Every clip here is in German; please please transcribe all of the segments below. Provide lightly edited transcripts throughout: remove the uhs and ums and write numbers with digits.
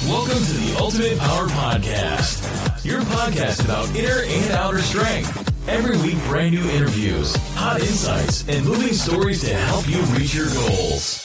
Welcome to the Ultimate Power Podcast, your podcast about inner and outer strength. Every week, brand new interviews, hot insights, and moving stories to help you reach your goals.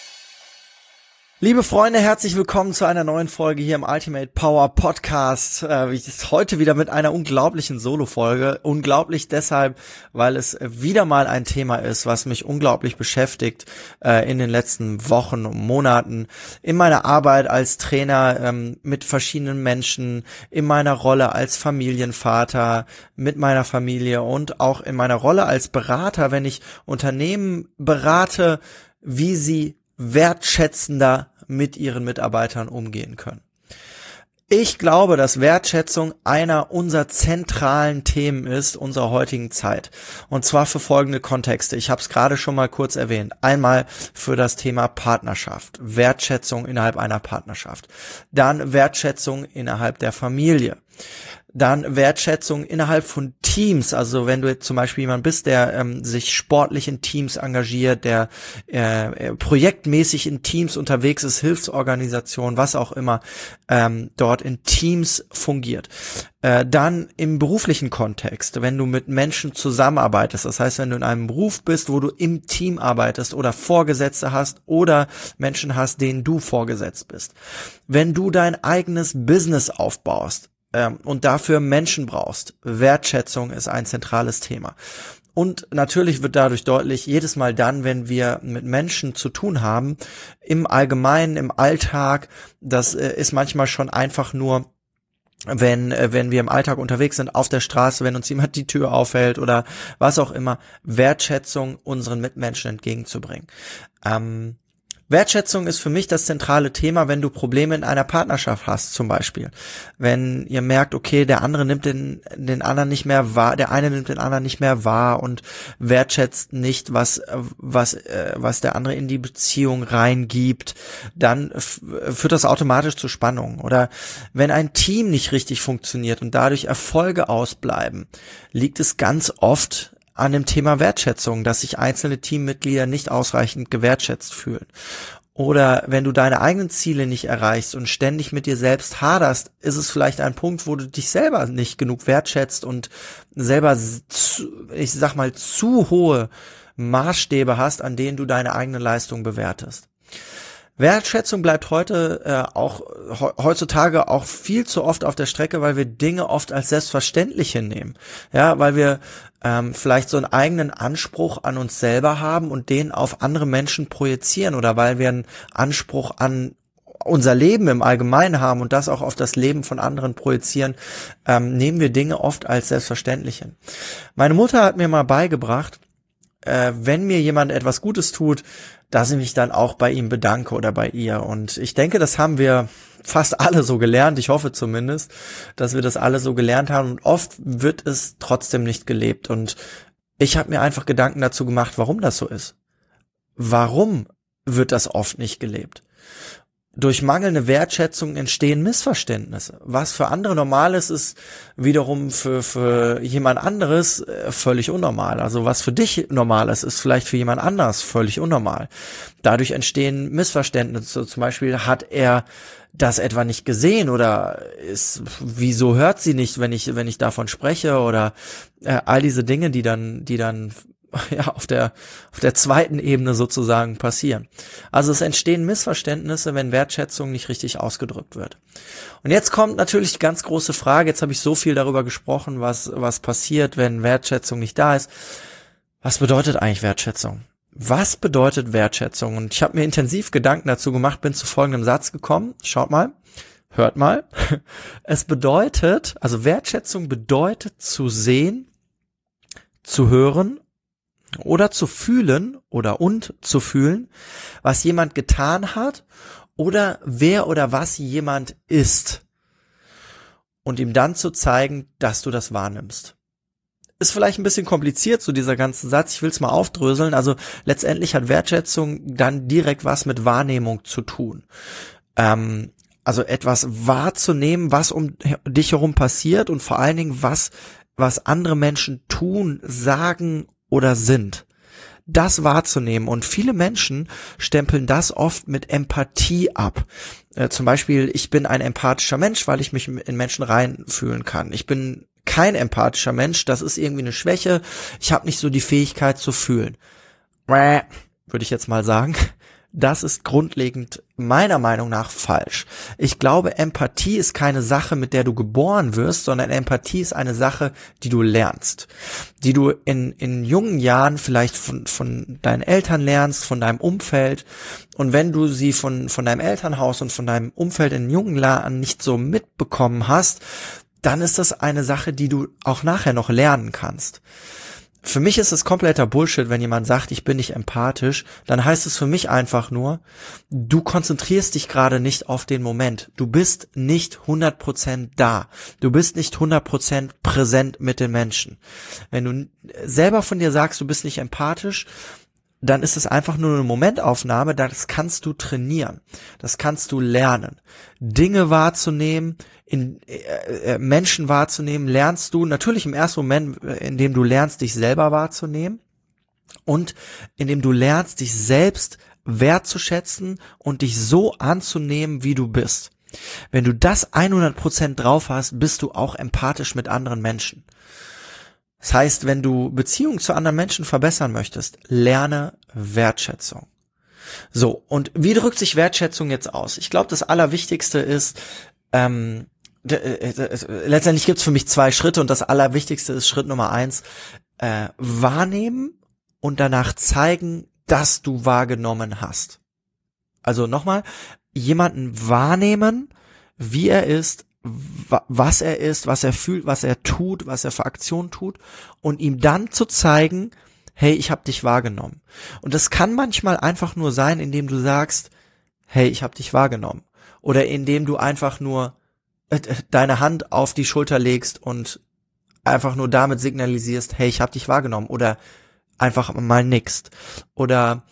Liebe Freunde, herzlich willkommen zu einer neuen Folge hier im Ultimate Power Podcast. Heute wieder mit einer unglaublichen Solo-Folge. Unglaublich deshalb, weil es wieder mal ein Thema ist, was mich unglaublich beschäftigt in den letzten Wochen und Monaten. In meiner Arbeit als Trainer mit verschiedenen Menschen, in meiner Rolle als Familienvater, mit meiner Familie und auch in meiner Rolle als Berater, wenn ich Unternehmen berate, wie sie wertschätzender mit ihren Mitarbeitern umgehen können. Ich glaube, dass Wertschätzung einer unserer zentralen Themen ist unserer heutigen Zeit. Und zwar für folgende Kontexte. Ich habe es gerade schon mal kurz erwähnt. Einmal für das Thema Partnerschaft, Wertschätzung innerhalb einer Partnerschaft. Dann Wertschätzung innerhalb der Familie. Dann Wertschätzung innerhalb von Teams, also wenn du jetzt zum Beispiel jemand bist, der sich sportlich in Teams engagiert, der projektmäßig in Teams unterwegs ist, Hilfsorganisation, was auch immer, dort in Teams fungiert. Dann im beruflichen Kontext, wenn du mit Menschen zusammenarbeitest, das heißt, wenn du in einem Beruf bist, wo du im Team arbeitest oder Vorgesetzte hast oder Menschen hast, denen du vorgesetzt bist. Wenn du dein eigenes Business aufbaust, und dafür Menschen brauchst. Wertschätzung ist ein zentrales Thema. Und natürlich wird dadurch deutlich, jedes Mal dann, wenn wir mit Menschen zu tun haben, im Allgemeinen, im Alltag, das ist manchmal schon einfach nur, wenn wir im Alltag unterwegs sind, auf der Straße, wenn uns jemand die Tür aufhält oder was auch immer, Wertschätzung unseren Mitmenschen entgegenzubringen. Wertschätzung ist für mich das zentrale Thema, wenn du Probleme in einer Partnerschaft hast, zum Beispiel. Wenn ihr merkt, okay, der andere nimmt den anderen nicht mehr wahr, der eine nimmt den anderen nicht mehr wahr und wertschätzt nicht, was der andere in die Beziehung reingibt, dann führt das automatisch zu Spannung. Oder wenn ein Team nicht richtig funktioniert und dadurch Erfolge ausbleiben, liegt es ganz oft an dem Thema Wertschätzung, dass sich einzelne Teammitglieder nicht ausreichend gewertschätzt fühlen. Oder wenn du deine eigenen Ziele nicht erreichst und ständig mit dir selbst haderst, ist es vielleicht ein Punkt, wo du dich selber nicht genug wertschätzt und selber, zu hohe Maßstäbe hast, an denen du deine eigene Leistung bewertest. Wertschätzung bleibt heutzutage auch viel zu oft auf der Strecke, weil wir Dinge oft als selbstverständlich hinnehmen. Ja, weil wir vielleicht so einen eigenen Anspruch an uns selber haben und den auf andere Menschen projizieren oder weil wir einen Anspruch an unser Leben im Allgemeinen haben und das auch auf das Leben von anderen projizieren, nehmen wir Dinge oft als selbstverständlich hin. Meine Mutter hat mir mal beigebracht, wenn mir jemand etwas Gutes tut, dass ich mich dann auch bei ihm bedanke oder bei ihr. Und ich denke, das haben wir fast alle so gelernt. Ich hoffe zumindest, dass wir das alle so gelernt haben. Und oft wird es trotzdem nicht gelebt. Und ich habe mir einfach Gedanken dazu gemacht, warum das so ist. Warum wird das oft nicht gelebt? Durch mangelnde Wertschätzung entstehen Missverständnisse. Was für andere normal ist, ist wiederum für jemand anderes völlig unnormal. Also was für dich normal ist vielleicht für jemand anderes völlig unnormal. Dadurch entstehen Missverständnisse. Zum Beispiel hat er das etwa nicht gesehen oder wieso hört sie nicht, wenn ich davon spreche oder all diese Dinge, die dann ja, auf der zweiten Ebene sozusagen passieren. Also es entstehen Missverständnisse, wenn Wertschätzung nicht richtig ausgedrückt wird. Und jetzt kommt natürlich die ganz große Frage, jetzt habe ich so viel darüber gesprochen, was passiert, wenn Wertschätzung nicht da ist. Was bedeutet eigentlich Wertschätzung? Was bedeutet Wertschätzung? Und ich habe mir intensiv Gedanken dazu gemacht, bin zu folgendem Satz gekommen. Schaut mal, hört mal. Wertschätzung bedeutet zu sehen, zu hören, oder zu fühlen zu fühlen, was jemand getan hat oder wer oder was jemand ist und ihm dann zu zeigen, dass du das wahrnimmst. Ist vielleicht ein bisschen kompliziert, so dieser ganze Satz, ich will es mal aufdröseln, also letztendlich hat Wertschätzung dann direkt was mit Wahrnehmung zu tun. Also etwas wahrzunehmen, was um dich herum passiert und vor allen Dingen was andere Menschen tun, sagen oder sind. das wahrzunehmen. Und viele Menschen stempeln das oft mit Empathie ab. Zum Beispiel, ich bin ein empathischer Mensch, weil ich mich in Menschen reinfühlen kann. Ich bin kein empathischer Mensch, das ist irgendwie eine Schwäche. Ich habe nicht so die Fähigkeit zu fühlen. Würde ich jetzt mal sagen. Das ist grundlegend meiner Meinung nach falsch. Ich glaube, Empathie ist keine Sache, mit der du geboren wirst, sondern Empathie ist eine Sache, die du lernst. Die du in jungen Jahren vielleicht von deinen Eltern lernst, von deinem Umfeld. Und wenn du sie von deinem Elternhaus und von deinem Umfeld in jungen Jahren nicht so mitbekommen hast, dann ist das eine Sache, die du auch nachher noch lernen kannst. Für mich ist es kompletter Bullshit, wenn jemand sagt, ich bin nicht empathisch, dann heißt es für mich einfach nur, du konzentrierst dich gerade nicht auf den Moment. Du bist nicht 100% da. Du bist nicht 100% präsent mit den Menschen. Wenn du selber von dir sagst, du bist nicht empathisch, dann ist es einfach nur eine Momentaufnahme, das kannst du trainieren, das kannst du lernen. Dinge wahrzunehmen, Menschen wahrzunehmen, lernst du natürlich im ersten Moment, in dem du lernst, dich selber wahrzunehmen und in dem du lernst, dich selbst wertzuschätzen und dich so anzunehmen, wie du bist. Wenn du das 100% drauf hast, bist du auch empathisch mit anderen Menschen. Das heißt, wenn du Beziehungen zu anderen Menschen verbessern möchtest, lerne Wertschätzung. So, und wie drückt sich Wertschätzung jetzt aus? Ich glaube, das Allerwichtigste ist, letztendlich gibt's für mich 2 Schritte und das Allerwichtigste ist Schritt Nummer 1, wahrnehmen und danach zeigen, dass du wahrgenommen hast. Also nochmal, jemanden wahrnehmen, wie er ist, was er ist, was er fühlt, was er tut, was er für Aktionen tut und ihm dann zu zeigen, hey, ich habe dich wahrgenommen. Und das kann manchmal einfach nur sein, indem du sagst, hey, ich habe dich wahrgenommen. Oder indem du einfach nur deine Hand auf die Schulter legst und einfach nur damit signalisierst, hey, ich habe dich wahrgenommen. Oder einfach mal nickst. Oder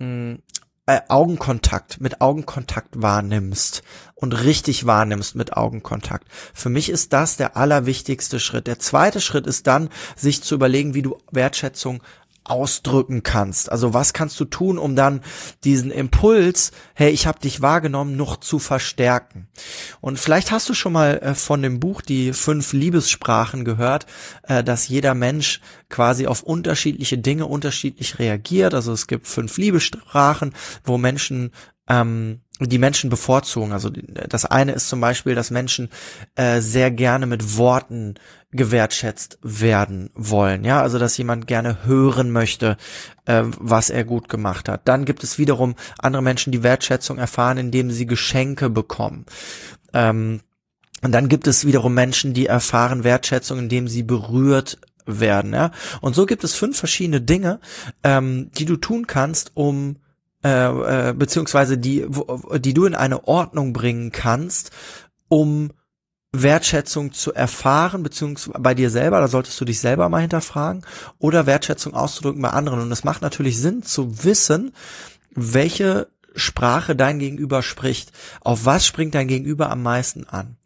mit Augenkontakt wahrnimmst und richtig wahrnimmst mit Augenkontakt. Für mich ist das der allerwichtigste Schritt. Der zweite Schritt ist dann, sich zu überlegen, wie du Wertschätzung ausdrücken kannst. Also was kannst du tun, um dann diesen Impuls, hey, ich habe dich wahrgenommen, noch zu verstärken. Und vielleicht hast du schon mal von dem Buch die 5 Liebessprachen gehört, dass jeder Mensch quasi auf unterschiedliche Dinge unterschiedlich reagiert. Also es gibt 5 Liebessprachen, wo Menschen die Menschen bevorzugen. Also das eine ist zum Beispiel, dass Menschen sehr gerne mit Worten gewertschätzt werden wollen. Ja, also dass jemand gerne hören möchte, was er gut gemacht hat. Dann gibt es wiederum andere Menschen, die Wertschätzung erfahren, indem sie Geschenke bekommen. Und dann gibt es wiederum Menschen, die erfahren Wertschätzung, indem sie berührt werden. Ja, und so gibt es 5 verschiedene Dinge, die du tun kannst, um beziehungsweise die du in eine Ordnung bringen kannst, um Wertschätzung zu erfahren, beziehungsweise bei dir selber, da solltest du dich selber mal hinterfragen, oder Wertschätzung auszudrücken bei anderen. Und es macht natürlich Sinn zu wissen, welche Sprache dein Gegenüber spricht. Auf was springt dein Gegenüber am meisten an?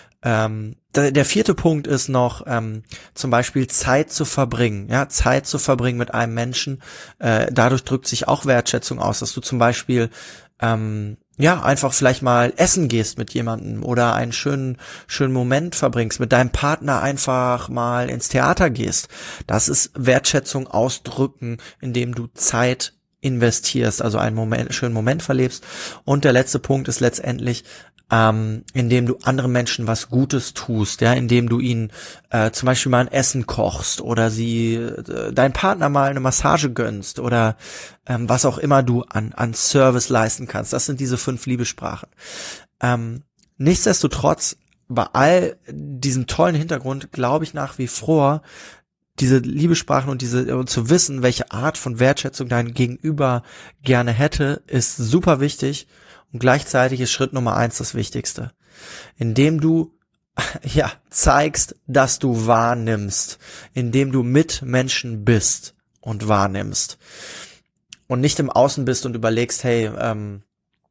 Der 4. Punkt ist noch zum Beispiel Zeit zu verbringen. Ja, Zeit zu verbringen mit einem Menschen. Dadurch drückt sich auch Wertschätzung aus, dass du zum Beispiel einfach vielleicht mal essen gehst mit jemandem oder einen schönen Moment verbringst, mit deinem Partner einfach mal ins Theater gehst. Das ist Wertschätzung ausdrücken, indem du Zeit investierst, also einen schönen Moment verlebst. Und der letzte Punkt ist letztendlich, indem du anderen Menschen was Gutes tust, ja, indem du ihnen zum Beispiel mal ein Essen kochst oder deinen Partner mal eine Massage gönnst oder was auch immer du an Service leisten kannst. Das sind diese 5 Liebessprachen. Nichtsdestotrotz, bei all diesem tollen Hintergrund, glaube ich nach wie vor, diese Liebessprachen und zu wissen, welche Art von Wertschätzung dein Gegenüber gerne hätte, ist super wichtig. Und gleichzeitig ist Schritt Nummer 1 das Wichtigste. Indem du zeigst, dass du wahrnimmst, indem du mit Menschen bist und wahrnimmst und nicht im Außen bist und überlegst, hey,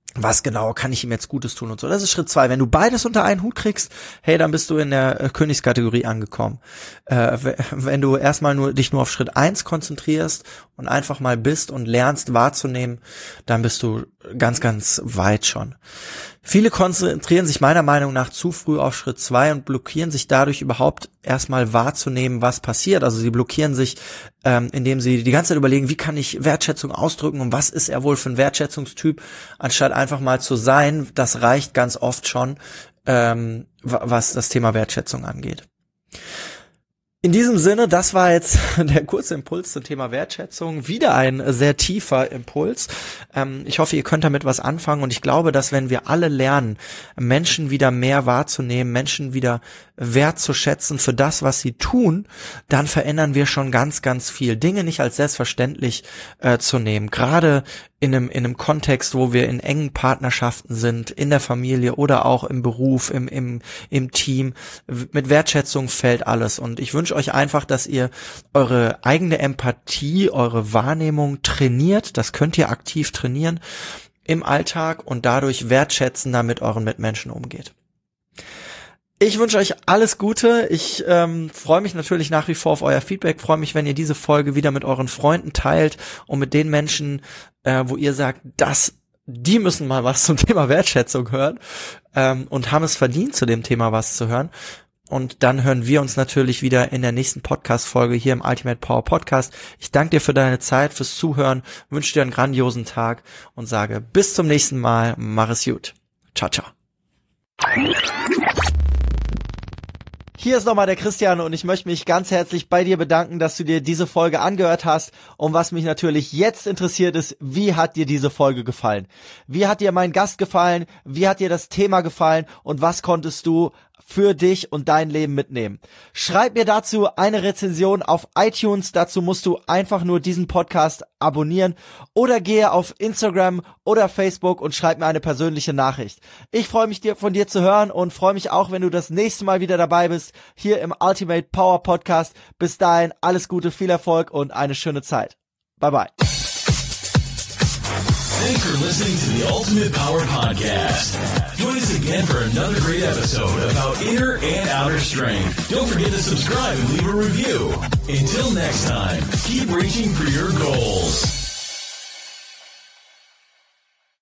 was genau kann ich ihm jetzt Gutes tun und so. Das ist Schritt 2. Wenn du beides unter einen Hut kriegst, hey, dann bist du in der Königskategorie angekommen. Wenn du erstmal dich nur auf Schritt 1 konzentrierst und einfach mal bist und lernst wahrzunehmen, dann bist du ganz, ganz weit schon. Viele konzentrieren sich meiner Meinung nach zu früh auf Schritt 2 und blockieren sich dadurch überhaupt erstmal wahrzunehmen, was passiert. Also sie blockieren sich, indem sie die ganze Zeit überlegen, wie kann ich Wertschätzung ausdrücken und was ist er wohl für ein Wertschätzungstyp, anstatt einfach mal zu sein. Das reicht ganz oft schon, was das Thema Wertschätzung angeht. In diesem Sinne, das war jetzt der kurze Impuls zum Thema Wertschätzung. Wieder ein sehr tiefer Impuls. Ich hoffe, ihr könnt damit was anfangen und ich glaube, dass wenn wir alle lernen, Menschen wieder mehr wahrzunehmen, Menschen wieder wertzuschätzen für das, was sie tun, dann verändern wir schon ganz, ganz viel. Dinge nicht als selbstverständlich zu nehmen. Gerade in einem Kontext, wo wir in engen Partnerschaften sind, in der Familie oder auch im Beruf, im Team. Mit Wertschätzung fällt alles. Und ich wünsche euch einfach, dass ihr eure eigene Empathie, eure Wahrnehmung trainiert. Das könnt ihr aktiv trainieren im Alltag und dadurch wertschätzender mit euren Mitmenschen umgeht. Ich wünsche euch alles Gute. Ich freue mich natürlich nach wie vor auf euer Feedback. Freue mich, wenn ihr diese Folge wieder mit euren Freunden teilt und mit den Menschen, wo ihr sagt, die müssen mal was zum Thema Wertschätzung hören und haben es verdient, zu dem Thema was zu hören. Und dann hören wir uns natürlich wieder in der nächsten Podcast-Folge hier im Ultimate Power Podcast. Ich danke dir für deine Zeit, fürs Zuhören, wünsche dir einen grandiosen Tag und sage bis zum nächsten Mal. Mach es gut. Ciao, ciao. Hier ist nochmal der Christian und ich möchte mich ganz herzlich bei dir bedanken, dass du dir diese Folge angehört hast. Und was mich natürlich jetzt interessiert ist, wie hat dir diese Folge gefallen? Wie hat dir mein Gast gefallen? Wie hat dir das Thema gefallen? Und was konntest du für dich und dein Leben mitnehmen? Schreib mir dazu eine Rezension auf iTunes. Dazu musst du einfach nur diesen Podcast abonnieren oder gehe auf Instagram oder Facebook und schreib mir eine persönliche Nachricht. Ich freue mich von dir zu hören und freue mich auch, wenn du das nächste Mal wieder dabei bist, hier im Ultimate Power Podcast. Bis dahin, alles Gute, viel Erfolg und eine schöne Zeit. Bye bye. Thanks for listening to the Ultimate Power Podcast. Join us again for another great episode about inner and outer strength. Don't forget to subscribe and leave a review. Until next time, keep reaching for your goals.